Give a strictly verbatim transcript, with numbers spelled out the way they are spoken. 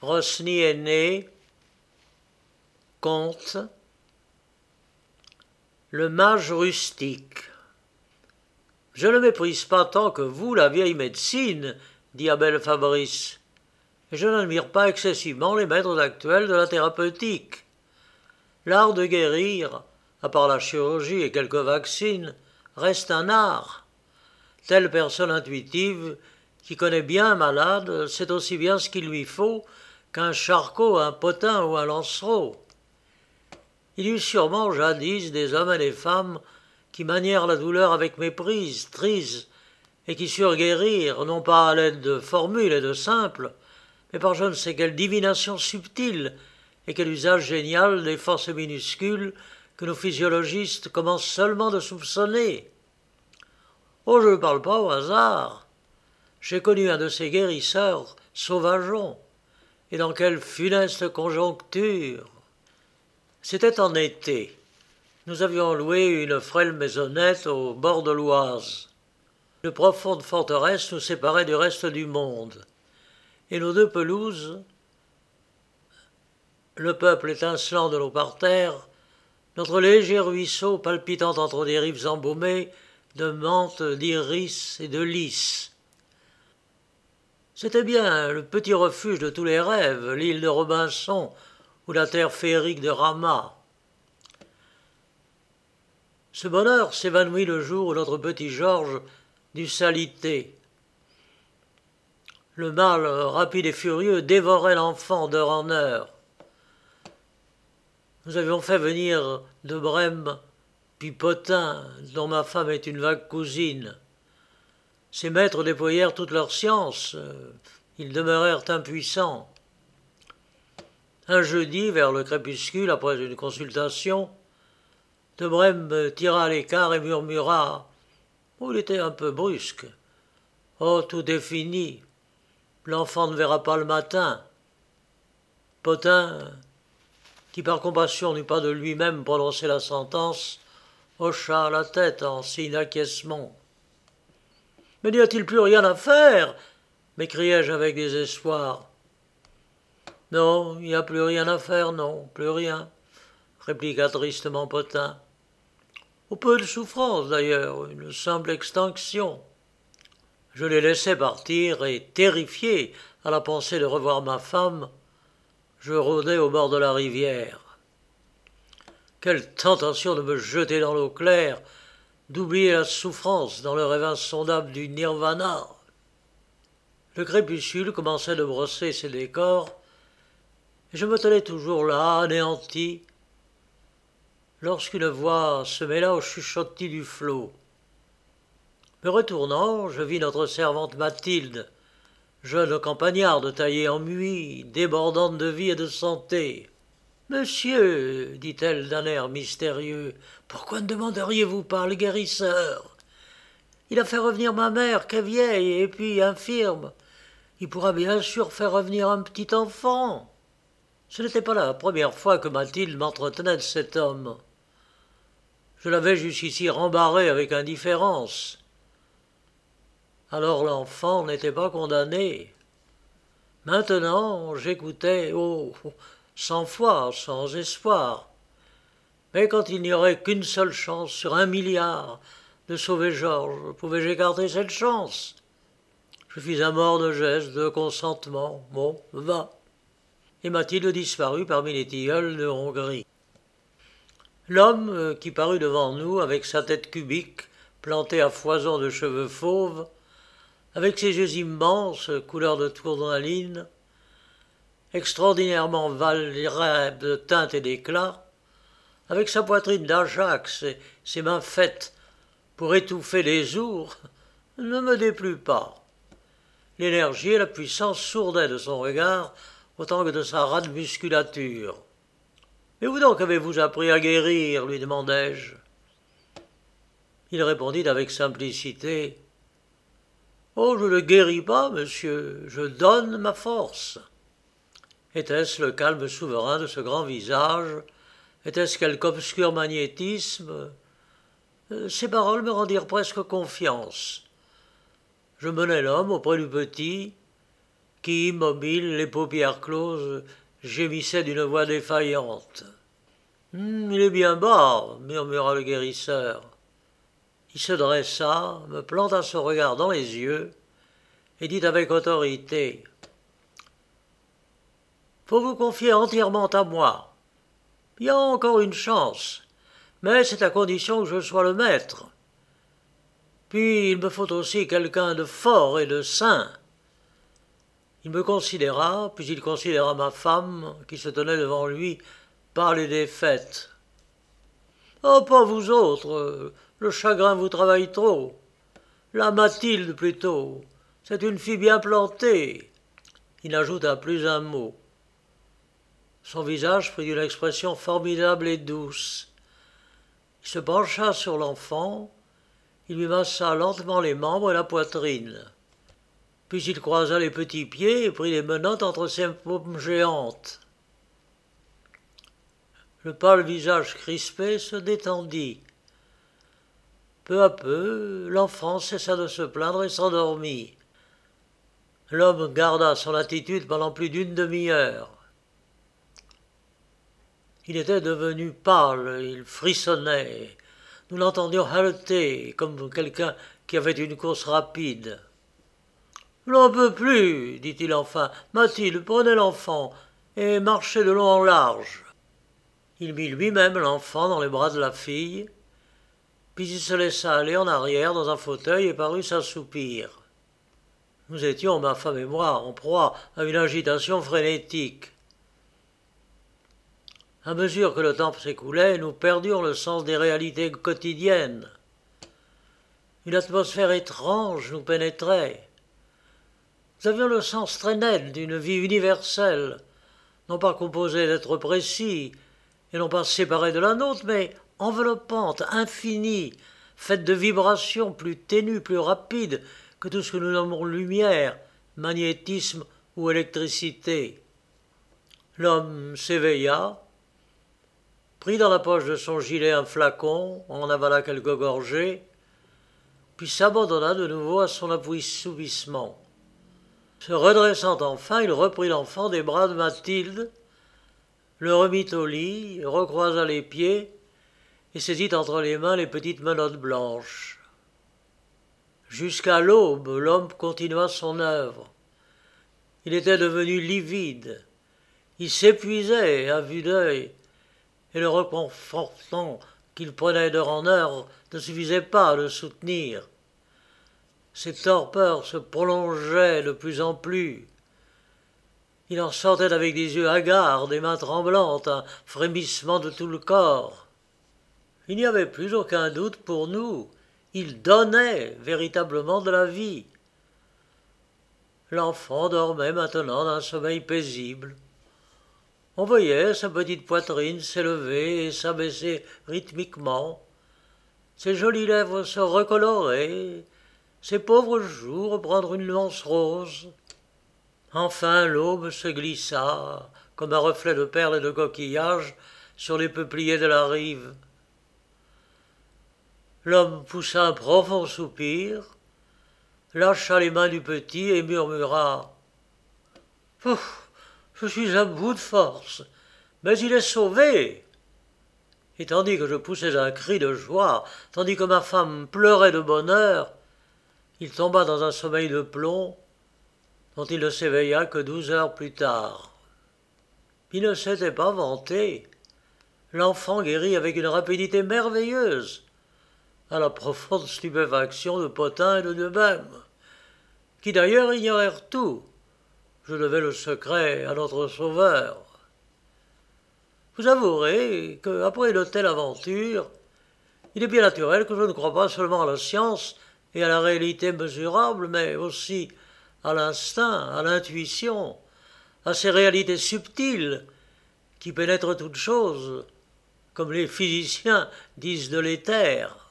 Rosny est né, comte, le mage rustique. Je ne méprise pas tant que vous la vieille médecine, dit Abel Fabrice, et je n'admire pas excessivement les maîtres actuels de la thérapeutique. L'art de guérir, à part la chirurgie et quelques vaccines, reste un art. Telle personne intuitive qui connaît bien un malade sait aussi bien ce qu'il lui faut qu'un Charcot, un Potin ou un Lancereau. Il y eut sûrement jadis des hommes et des femmes qui manièrent la douleur avec méprise, trise, et qui surent guérir, non pas à l'aide de formules et de simples, mais par je ne sais quelle divination subtile et quel usage génial des forces minuscules que nos physiologistes commencent seulement de soupçonner. Oh, je ne parle pas au hasard. J'ai connu un de ces guérisseurs, Sauvageon, et dans quelle funeste conjoncture. C'était en été. Nous avions loué une frêle maisonnette au bord de l'Oise. Une profonde forteresse nous séparait du reste du monde, et nos deux pelouses, le peuple étincelant de nos parterres, notre léger ruisseau palpitant entre des rives embaumées de menthe, d'iris et de lys. C'était bien le petit refuge de tous les rêves, l'île de Robinson ou la terre féerique de Rama. Ce bonheur s'évanouit le jour où notre petit Georges dut s'aliter. Le mal rapide et furieux dévorait l'enfant d'heure en heure. Nous avions fait venir de Brême puis Potin, dont ma femme est une vague cousine. Ces maîtres déployèrent toute leur science, ils demeurèrent impuissants. Un jeudi, vers le crépuscule, après une consultation, de Brême me tira à l'écart et murmura « Oh, il était un peu brusque. Oh, tout est fini. L'enfant ne verra pas le matin. » Potin, qui par compassion n'eut pas de lui-même prononcé la sentence, hocha la tête en signe d'acquiescement. « Mais n'y a-t-il plus rien à faire ?» m'écriai-je avec désespoir. « Non, il n'y a plus rien à faire, non, plus rien, » répliqua tristement Potin. « Au peu de souffrance, d'ailleurs, une simple extinction. » Je les laissai partir et, terrifié à la pensée de revoir ma femme, je rôdai au bord de la rivière. Quelle tentation de me jeter dans l'eau claire, d'oublier la souffrance dans le rêve insondable du nirvana. Le crépuscule commençait de brosser ses décors, et je me tenais toujours là, anéanti, lorsqu'une voix se mêla au chuchotis du flot. Me retournant, je vis notre servante Mathilde, jeune campagnarde taillée en muie, débordante de vie et de santé. « Monsieur, dit-elle d'un air mystérieux, pourquoi ne demanderiez-vous pas le guérisseur? Il a fait revenir ma mère, qu'est vieille et puis infirme. Il pourra bien sûr faire revenir un petit enfant. » Ce n'était pas la première fois que Mathilde m'entretenait de cet homme. Je l'avais jusqu'ici rembarré avec indifférence. Alors l'enfant n'était pas condamné. Maintenant, j'écoutais, oh, sans foi, sans espoir. Mais quand il n'y aurait qu'une seule chance sur un milliard de sauver Georges, pouvais-je écarter cette chance? Je fis un mort de geste, de consentement. Bon, va. Et Mathilde disparut parmi les tilleuls de Hongrie. L'homme qui parut devant nous avec sa tête cubique, plantée à foison de cheveux fauves, avec ses yeux immenses, couleur de tournaline, extraordinairement variables de teinte et d'éclat, avec sa poitrine d'Ajax et ses mains faites pour étouffer les ours, ne me déplut pas. L'énergie et la puissance sourdaient de son regard autant que de sa rade musculature. « Mais où donc avez-vous appris à guérir ?» lui demandai-je. Il répondit avec simplicité « Oh, je ne guéris pas, monsieur, je donne ma force. » Était-ce le calme souverain de ce grand visage? Était-ce quelque obscur magnétisme? Ces paroles me rendirent presque confiance. Je menai l'homme auprès du petit, qui, immobile, les paupières closes, gémissait d'une voix défaillante. Hum, il est bien bas, murmura le guérisseur. Il se dressa, me planta son regard dans les yeux et dit avec autorité « Faut vous confier entièrement à moi. Il y a encore une chance, mais c'est à condition que je sois le maître. Puis il me faut aussi quelqu'un de fort et de sain. » Il me considéra, puis il considéra ma femme qui se tenait devant lui, pâle et défaite. « Oh, pas vous autres, le chagrin vous travaille trop. La Mathilde, plutôt, c'est une fille bien plantée. » Il n'ajouta plus un mot. Son visage prit une expression formidable et douce. Il se pencha sur l'enfant, il lui massa lentement les membres et la poitrine. Puis il croisa les petits pieds et prit les menottes entre ses paumes géantes. Le pâle visage crispé se détendit. Peu à peu, l'enfant cessa de se plaindre et s'endormit. L'homme garda son attitude pendant plus d'une demi-heure. Il était devenu pâle, il frissonnait. Nous l'entendions haleter, comme quelqu'un qui avait une course rapide. « Je n'en peux plus, dit-il enfin. Mathilde, prenez l'enfant et marchez de long en large. » Il mit lui-même l'enfant dans les bras de la fille, puis il se laissa aller en arrière dans un fauteuil et parut s'assoupir. Nous étions, ma femme et moi, en proie à une agitation frénétique. À mesure que le temps s'écoulait, nous perdions le sens des réalités quotidiennes. Une atmosphère étrange nous pénétrait. Nous avions le sens très net d'une vie universelle, non pas composée d'êtres précis, et non pas séparée de la nôtre, mais enveloppante, infinie, faite de vibrations plus ténues, plus rapides que tout ce que nous nommons lumière, magnétisme ou électricité. L'homme s'éveilla, prit dans la poche de son gilet un flacon, en avala quelques gorgées, puis s'abandonna de nouveau à son assoupissement. Se redressant enfin, il reprit l'enfant des bras de Mathilde, le remit au lit, recroisa les pieds et saisit entre les mains les petites menottes blanches. Jusqu'à l'aube, l'homme continua son œuvre. Il était devenu livide. Il s'épuisait à vue d'œil, et le réconfortant qu'il prenait d'heure en heure ne suffisait pas à le soutenir. Ses torpeurs se prolongeaient de plus en plus. Il en sortait avec des yeux hagards, des mains tremblantes, un frémissement de tout le corps. Il n'y avait plus aucun doute pour nous. Il donnait véritablement de la vie. L'enfant dormait maintenant d'un sommeil paisible. On voyait sa petite poitrine s'élever et s'abaisser rythmiquement, ses jolies lèvres se recolorer, ses pauvres joues reprendre une nuance rose. Enfin l'aube se glissa, comme un reflet de perles et de coquillages, sur les peupliers de la rive. L'homme poussa un profond soupir, lâcha les mains du petit et murmura « Ouf, je suis à bout de force, mais il est sauvé !» Et tandis que je poussais un cri de joie, tandis que ma femme pleurait de bonheur, il tomba dans un sommeil de plomb dont il ne s'éveilla que douze heures plus tard. Il ne s'était pas vanté. L'enfant guérit avec une rapidité merveilleuse, à la profonde stupéfaction de Potin et de nous-mêmes, qui d'ailleurs ignorèrent tout. Je devais le secret à notre sauveur. Vous avouerez qu'après une telle aventure, il est bien naturel que je ne crois pas seulement à la science et à la réalité mesurable, mais aussi à l'instinct, à l'intuition, à ces réalités subtiles qui pénètrent toutes choses, comme les physiciens disent de l'éther.